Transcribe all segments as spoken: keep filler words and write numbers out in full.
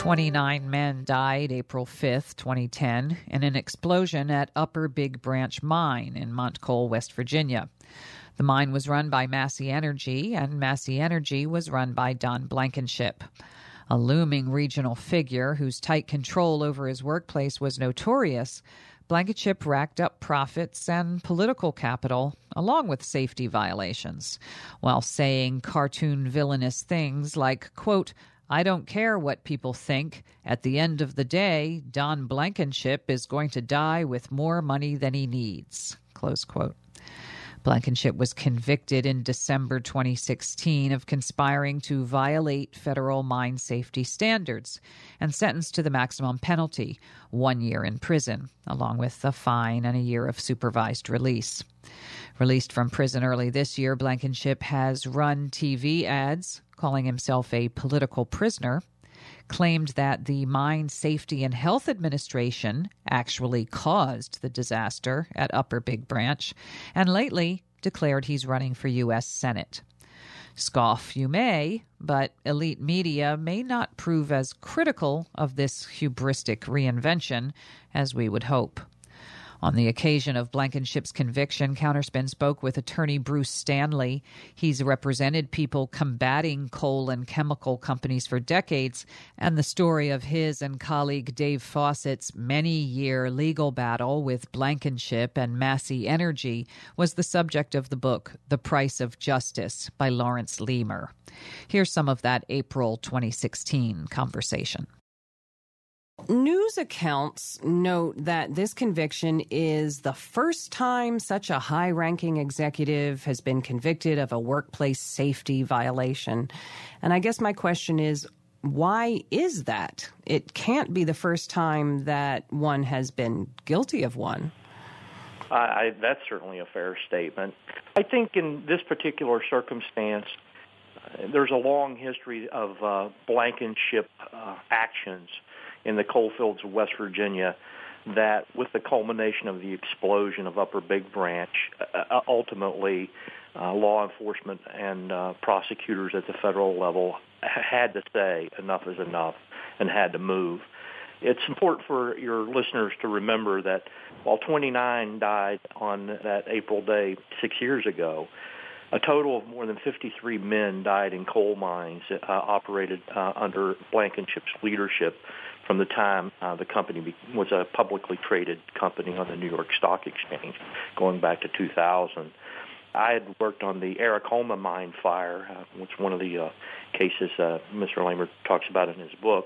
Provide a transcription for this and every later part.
twenty-nine men died April fifth, twenty ten, in an explosion at Upper Big Branch Mine in Montcole, West Virginia. The mine was run by Massey Energy, and Massey Energy was run by Don Blankenship. A looming regional figure whose tight control over his workplace was notorious, Blankenship racked up profits and political capital, along with safety violations, while saying cartoon villainous things like, quote, "I don't care what people think. At the end of the day, Don Blankenship is going to die with more money than he needs," close quote. Blankenship was convicted in December twenty sixteen of conspiring to violate federal mine safety standards and sentenced to the maximum penalty, one year in prison, along with a fine and a year of supervised release. Released from prison early this year, Blankenship has run T V ads calling himself a political prisoner, claimed that the Mine Safety and Health Administration actually caused the disaster at Upper Big Branch, and lately declared he's running for U S Senate. Scoff you may, but elite media may not prove as critical of this hubristic reinvention as we would hope. On the occasion of Blankenship's conviction, Counterspin spoke with attorney Bruce Stanley. He's represented people combating coal and chemical companies for decades, and the story of his and colleague Dave Fawcett's many-year legal battle with Blankenship and Massey Energy was the subject of the book The Price of Justice by Lawrence Leamer. Here's some of that April twenty sixteen conversation. News accounts note that this conviction is the first time such a high-ranking executive has been convicted of a workplace safety violation. And I guess my question is, why is that? It can't be the first time that one has been guilty of one. I, I, that's certainly a fair statement. I think in this particular circumstance, uh, there's a long history of uh, Blankenship uh, actions in the coal fields of West Virginia that, with the culmination of the explosion of Upper Big Branch, uh, ultimately uh, law enforcement and uh, prosecutors at the federal level had to say enough is enough and had to move. It's important for your listeners to remember that while twenty-nine died on that April day six years ago, a total of more than fifty-three men died in coal mines uh, operated uh, under Blankenship's leadership from the time uh, the company be- was a publicly traded company on the New York Stock Exchange, going back to two thousand. I had worked on the Aracoma mine fire, uh, which one of the uh, cases uh, Mister Lamer talks about in his book,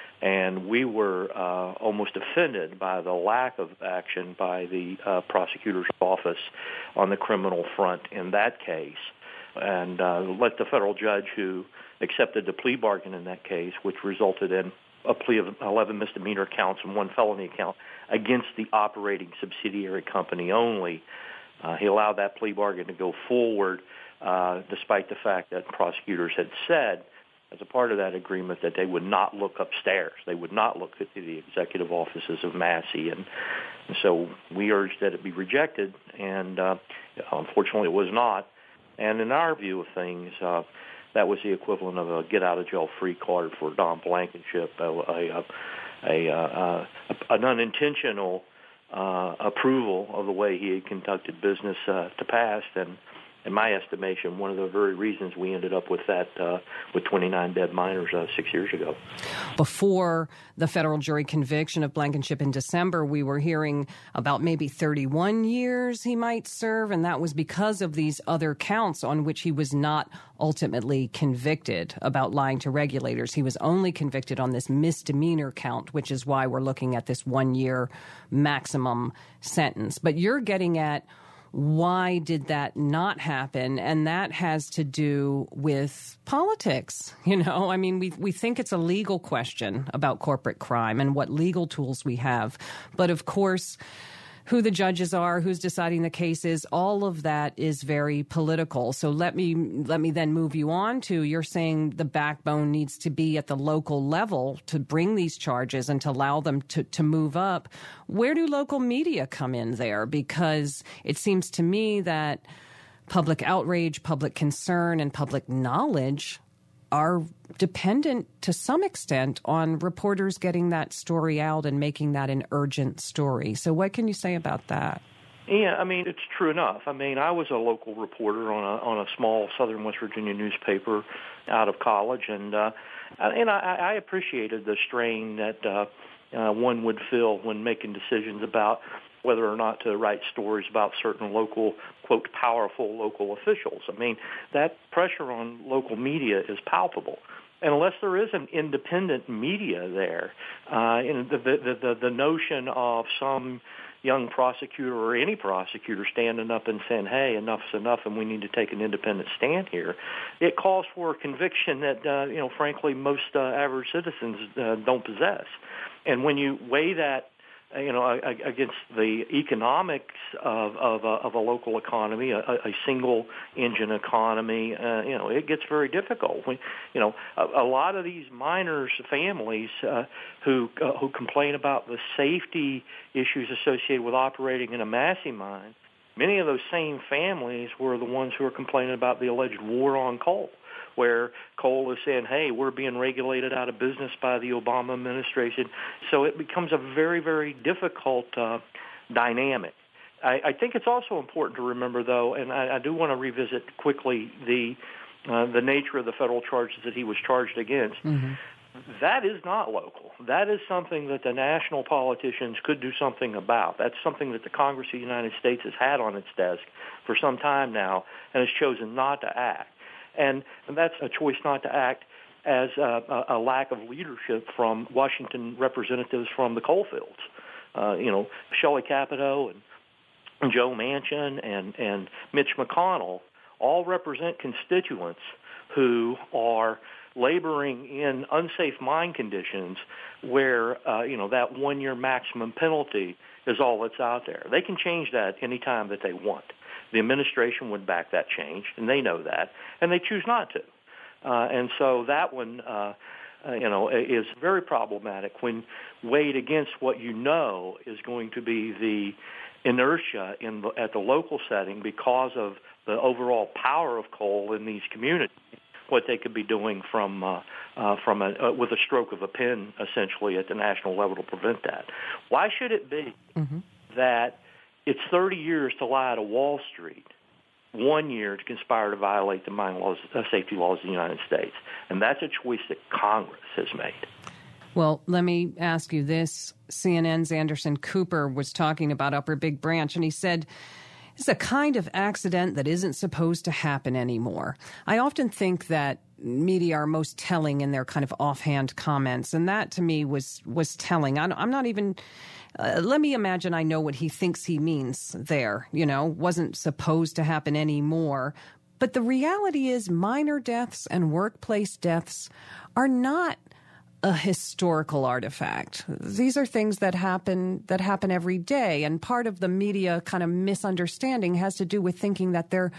and we were uh, almost offended by the lack of action by the uh, prosecutor's office on the criminal front in that case, and uh, let the federal judge who accepted the plea bargain in that case, which resulted in a plea of eleven misdemeanor counts and one felony count against the operating subsidiary company only. Uh, he allowed that plea bargain to go forward, uh, despite the fact that prosecutors had said, as a part of that agreement, that they would not look upstairs. They would not look at the executive offices of Massey. And, and so we urged that it be rejected, and uh, unfortunately it was not. And in our view of things, uh, that was the equivalent of a get-out-of-jail-free card for Don Blankenship, a, a, a, a, a an unintentional uh, approval of the way he had conducted business uh, to pass. And in my estimation, one of the very reasons we ended up with that, uh, with twenty-nine dead miners uh, six years ago. Before the federal jury conviction of Blankenship in December, we were hearing about maybe thirty-one years he might serve, and that was because of these other counts on which he was not ultimately convicted about lying to regulators. He was only convicted on this misdemeanor count, which is why we're looking at this one-year maximum sentence. But you're getting at, why did that not happen? And that has to do with politics. You know, I mean, we we think it's a legal question about corporate crime and what legal tools we have. But of course, who the judges are, who's deciding the cases, all of that is very political. So let me let me then move you on to, you're saying the backbone needs to be at the local level to bring these charges and to allow them to, to move up. Where do local media come in there? Because it seems to me that public outrage, public concern, and public knowledge are dependent to some extent on reporters getting that story out and making that an urgent story. So what can you say about that? Yeah, I mean, it's true enough. I mean, I was a local reporter on a on a small Southern West Virginia newspaper out of college, and uh, and I, I appreciated the strain that uh, uh, one would feel when making decisions about whether or not to write stories about certain local, quote, powerful local officials. I mean, that pressure on local media is palpable. And unless there is an independent media there, uh, and the, the, the, the notion of some young prosecutor or any prosecutor standing up and saying, hey, enough's enough and we need to take an independent stand here, it calls for a conviction that, uh, you know, frankly, most uh, average citizens uh, don't possess. And when you weigh that, you know, against the economics of of a, of a local economy, a, a single engine economy, uh, you know, it gets very difficult. When, you know, a, a lot of these miners' families uh, who uh, who complain about the safety issues associated with operating in a Massey mine, many of those same families were the ones who are complaining about the alleged war on coal, where coal is saying, hey, we're being regulated out of business by the Obama administration. So it becomes a very, very difficult uh, dynamic. I, I think it's also important to remember, though, and I, I do want to revisit quickly the uh, the nature of the federal charges that he was charged against. Mm-hmm. That is not local. That is something that the national politicians could do something about. That's something that the Congress of the United States has had on its desk for some time now and has chosen not to act. And, and that's a choice not to act as a, a lack of leadership from Washington representatives from the coal fields. Uh, you know, Shelley Capito and Joe Manchin and, and Mitch McConnell all represent constituents who are laboring in unsafe mine conditions where, uh, you know, that one-year maximum penalty is all that's out there. They can change that any time that they want. The administration would back that change, and they know that, and they choose not to. Uh, and so that one, uh, uh, you know, is very problematic when weighed against what you know is going to be the inertia in the, at the local setting because of the overall power of coal in these communities, what they could be doing from uh, uh, from a, uh, with a stroke of a pen, essentially, at the national level to prevent that. Why should it be mm-hmm. that it's thirty years to lie to Wall Street, one year to conspire to violate the mine laws, uh, safety laws of the United States? And that's a choice that Congress has made. Well, let me ask you this. C N N's Anderson Cooper was talking about Upper Big Branch, and he said, it's a kind of accident that isn't supposed to happen anymore. I often think that media are most telling in their kind of offhand comments, and that to me was, was telling. I'm, I'm not even... Uh, let me imagine I know what he thinks he means there, you know, wasn't supposed to happen anymore. But the reality is minor deaths and workplace deaths are not a historical artifact. These are things that happen that happen every day. And part of the media kind of misunderstanding has to do with thinking that they're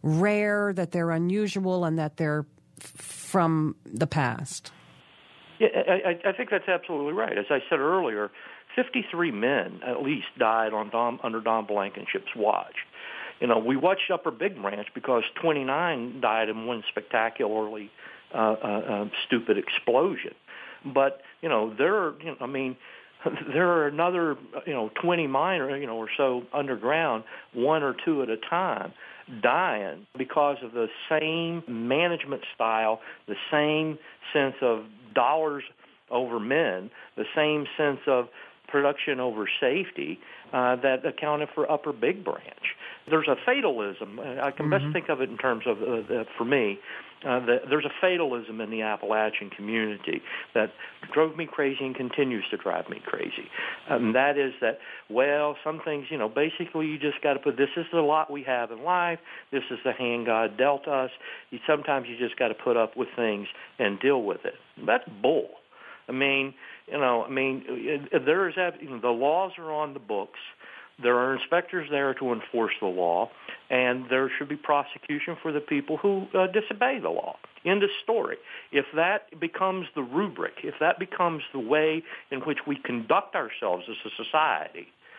rare, that they're unusual, and that they're f- from the past. Yeah, I, I think that's absolutely right. As I said earlier, fifty-three men at least died on Don, under Don Blankenship's watch. You know, we watched Upper Big Branch because twenty-nine died in one spectacularly uh, uh, uh, stupid explosion. But you know, there are, you know, I mean, there are another, you know, twenty miners, you know, or so underground, one or two at a time, dying because of the same management style, the same sense of dollars over men, the same sense of production over safety uh, that accounted for Upper Big Branch. There's a fatalism. I can best mm-hmm. think of it in terms of, uh, uh, for me, uh, the, there's a fatalism in the Appalachian community that drove me crazy and continues to drive me crazy. And that is that, well, some things, you know, basically you just got to put, this is the lot we have in life. This is the hand God dealt us. You, sometimes you just got to put up with things and deal with it. That's bull. I mean, you know, I mean, there is, you know, the laws are on the books. There are inspectors there to enforce the law, and there should be prosecution for the people who uh, disobey the law. End of story. If that becomes the rubric, if that becomes the way in which we conduct ourselves as a society,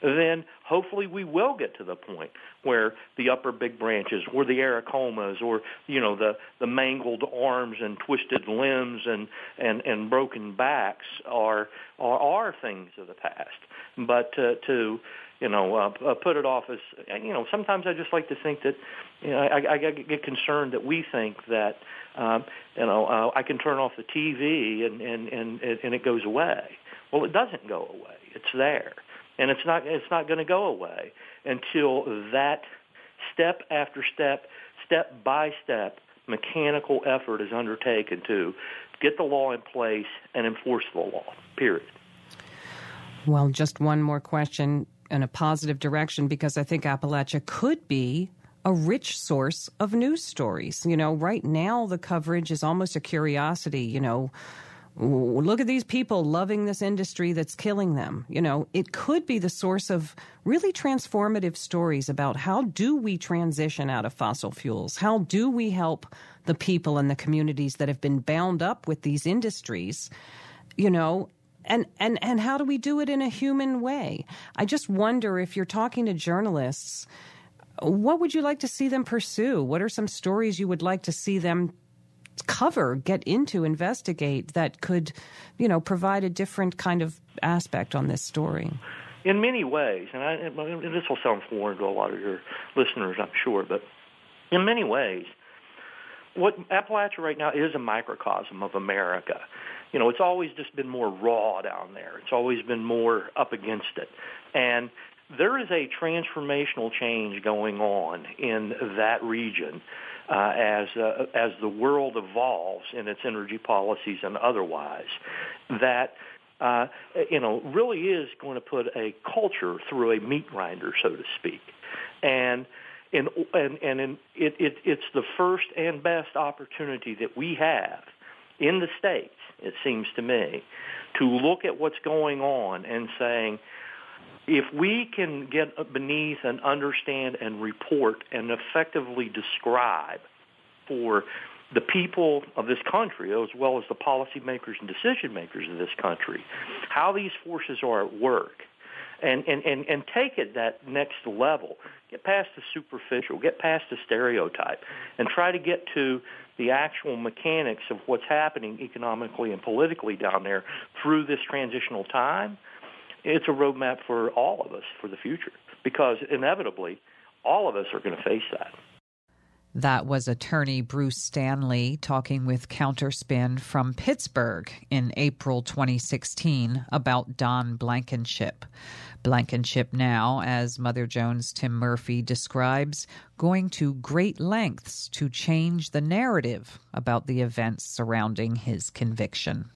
then hopefully we will get to the point where the upper big branches, or the ericomas, or you know the, the mangled arms and twisted limbs and, and, and broken backs are, are are things of the past. But uh, to you know uh, put it off as you know, sometimes I just like to think that you know I, I get concerned that we think that um, you know uh, I can turn off the T V and, and, and, and it goes away. Well, it doesn't go away. It's there. And it's not it's not going to go away until that step after step, step by step, mechanical effort is undertaken to get the law in place and enforce the law, period. Well, just one more question in a positive direction, because I think Appalachia could be a rich source of news stories. You know, right now the coverage is almost a curiosity, you know. Look at these people loving this industry that's killing them. You know, it could be the source of really transformative stories about how do we transition out of fossil fuels? How do we help the people and the communities that have been bound up with these industries, you know, and, and, and how do we do it in a human way? I just wonder, if you're talking to journalists, what would you like to see them pursue? What are some stories you would like to see them cover, get into, investigate that could, you know, provide a different kind of aspect on this story? In many ways, and, I, and this will sound foreign to a lot of your listeners, I'm sure, but in many ways, what Appalachia right now is a microcosm of America. You know, it's always just been more raw down there. It's always been more up against it. And there is a transformational change going on in that region uh, as uh, as the world evolves in its energy policies and otherwise, that uh, you know really is going to put a culture through a meat grinder, so to speak, and in, and and in, it, it it's the first and best opportunity that we have in the States, it seems to me, to look at what's going on and saying, if we can get beneath and understand and report and effectively describe for the people of this country, as well as the policymakers and decision makers of this country, how these forces are at work, and, and, and, and take it that next level, get past the superficial, get past the stereotype, and try to get to the actual mechanics of what's happening economically and politically down there through this transitional time, it's a roadmap for all of us for the future, because inevitably all of us are going to face that. That was attorney Bruce Stanley talking with Counterspin from Pittsburgh in April twenty sixteen about Don Blankenship. Blankenship now, as Mother Jones' Tim Murphy describes, going to great lengths to change the narrative about the events surrounding his conviction.